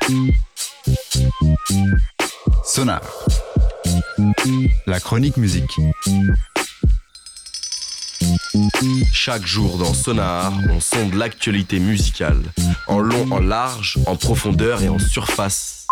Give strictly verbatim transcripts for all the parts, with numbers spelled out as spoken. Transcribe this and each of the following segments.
Sonar, la chronique musique. Chaque jour dans Sonar, on sonde l'actualité musicale, en long, en large, en profondeur et en surface.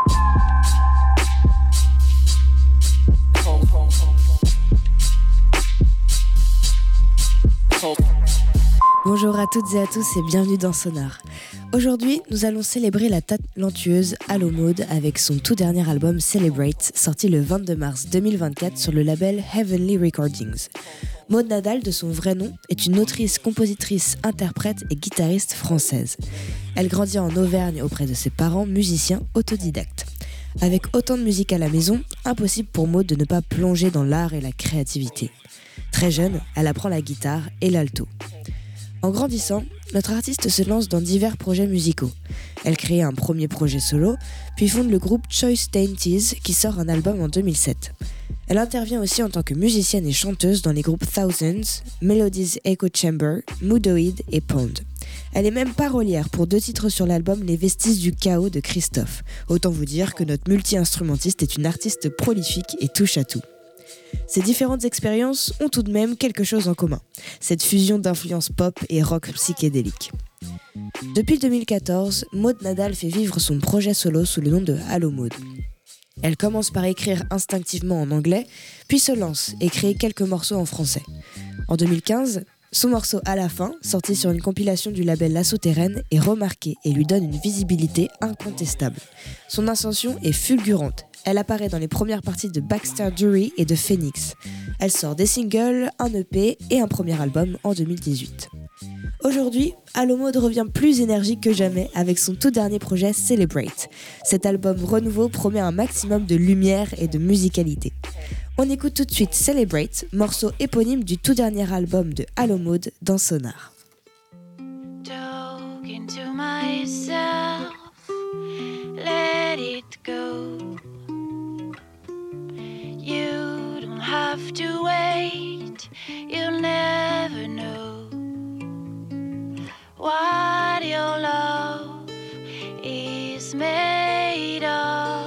Bonjour à toutes et à tous et bienvenue dans Sonar. Aujourd'hui, nous allons célébrer la talentueuse Allo Maud avec son tout dernier album Celebrate, sorti le vingt-deux mars deux mille vingt-quatre sur le label Heavenly Recordings. Maud Nadal, de son vrai nom, est une autrice, compositrice, interprète et guitariste française. Elle grandit en Auvergne auprès de ses parents, musiciens autodidactes. Avec autant de musique à la maison, impossible pour Maud de ne pas plonger dans l'art et la créativité. Très jeune, elle apprend la guitare et l'alto. En grandissant, notre artiste se lance dans divers projets musicaux. Elle crée un premier projet solo, puis fonde le groupe Choice Dainties qui sort un album en deux mille sept. Elle intervient aussi en tant que musicienne et chanteuse dans les groupes Thousands, Melodies Echo Chamber, Moodoid et Pond. Elle est même parolière pour deux titres sur l'album Les Vestiges du Chaos de Christophe. Autant vous dire que notre multi-instrumentiste est une artiste prolifique et touche à tout. Ces différentes expériences ont tout de même quelque chose en commun, cette fusion d'influences pop et rock psychédélique. Depuis deux mille quatorze, Maud Nadal fait vivre son projet solo sous le nom de Allo Maud. Elle commence par écrire instinctivement en anglais, puis se lance et crée quelques morceaux en français. En deux mille quinze, son morceau À la fin, sorti sur une compilation du label La Souterraine, est remarqué et lui donne une visibilité incontestable. Son ascension est fulgurante. Elle apparaît dans les premières parties de Baxter Dury et de Phoenix. Elle sort des singles, un E P et un premier album en deux mille dix-huit. Aujourd'hui, Allo Maud revient plus énergique que jamais avec son tout dernier projet Celebrate. Cet album renouveau promet un maximum de lumière et de musicalité. On écoute tout de suite Celebrate, morceau éponyme du tout dernier album de Allo Maud dans Sonar. Talking to myself, let it go. You don't have to wait, you'll never know what your love is made of.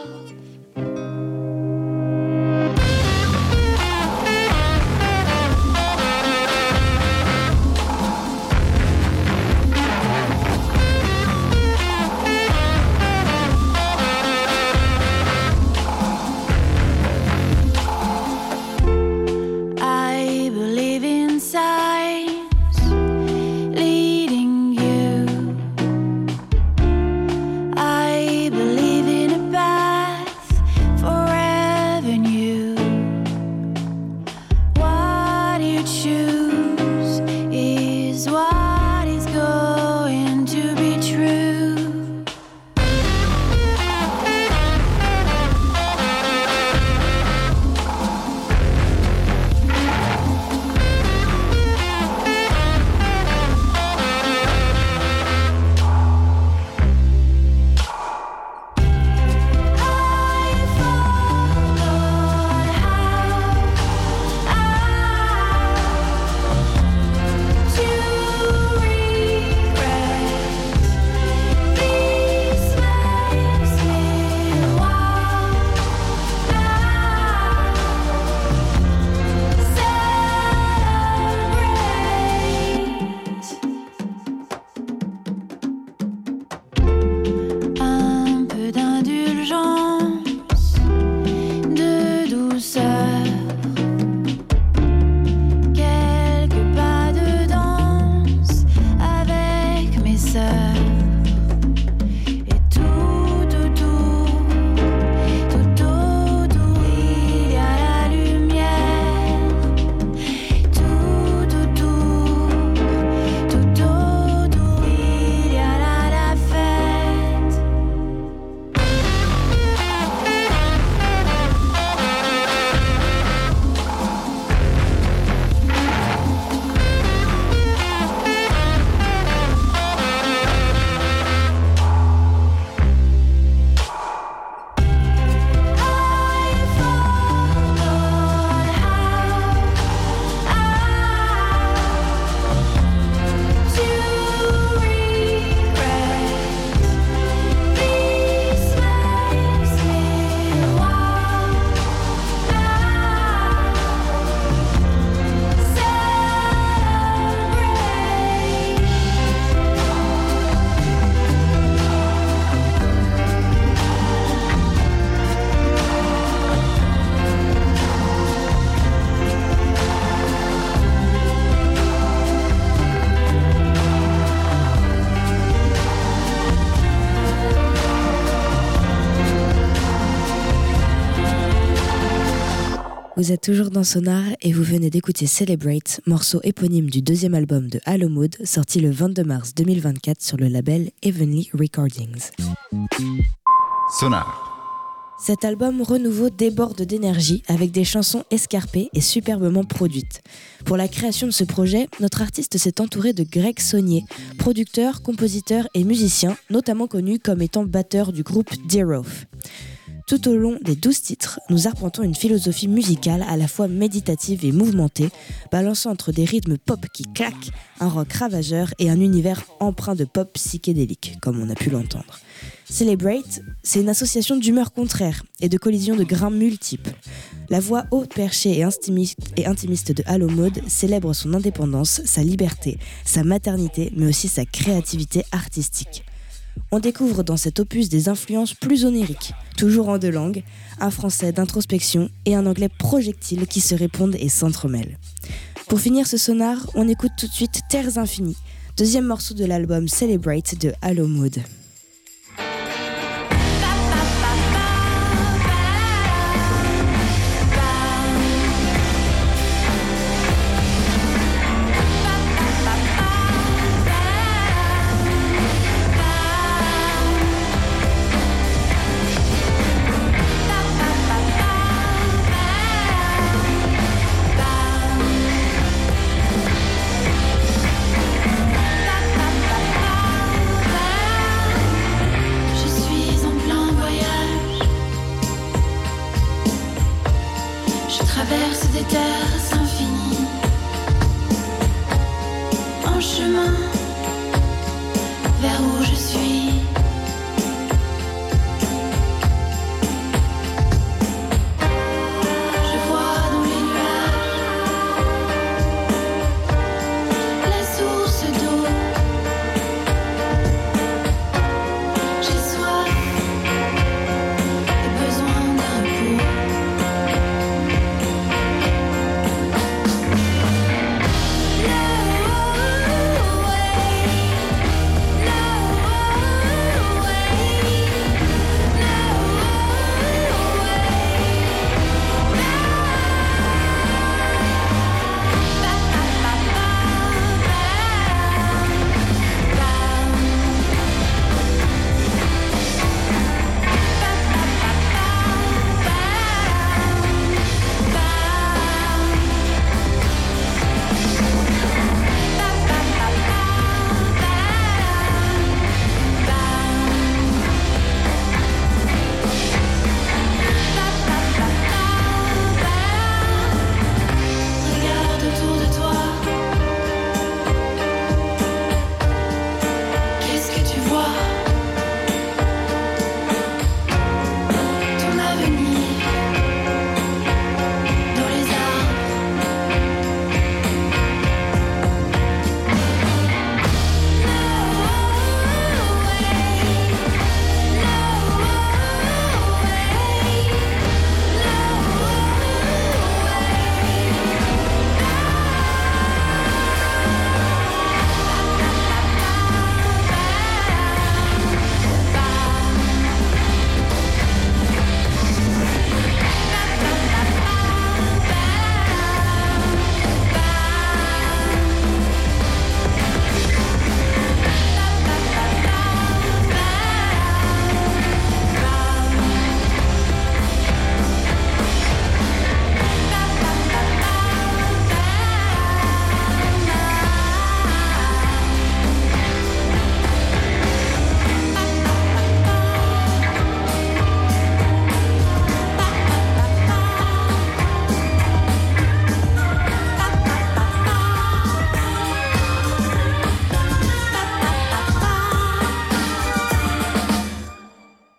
Vous êtes toujours dans Sonar et vous venez d'écouter Celebrate, morceau éponyme du deuxième album de Allo Mood, sorti le vingt-deux mars deux mille vingt-quatre sur le label Heavenly Recordings. Sonar. Cet album renouveau déborde d'énergie avec des chansons escarpées et superbement produites. Pour la création de ce projet, notre artiste s'est entouré de Greg Saunier, producteur, compositeur et musicien, notamment connu comme étant batteur du groupe Dear Oath. Tout au long des douze titres, nous arpentons une philosophie musicale à la fois méditative et mouvementée, balançant entre des rythmes pop qui claquent, un rock ravageur et un univers empreint de pop psychédélique, comme on a pu l'entendre. Celebrate, c'est une association d'humeurs contraires et de collisions de grains multiples. La voix haute perchée et intimiste, et intimiste de Allo Mood célèbre son indépendance, sa liberté, sa maternité, mais aussi sa créativité artistique. On découvre dans cet opus des influences plus oniriques, toujours en deux langues, un français d'introspection et un anglais projectile qui se répondent et s'entremêlent. Pour finir ce sonar, on écoute tout de suite Terres Infinies, deuxième morceau de l'album Celebrate de Allo Mood. Traverse des terres infinies, en chemin vers où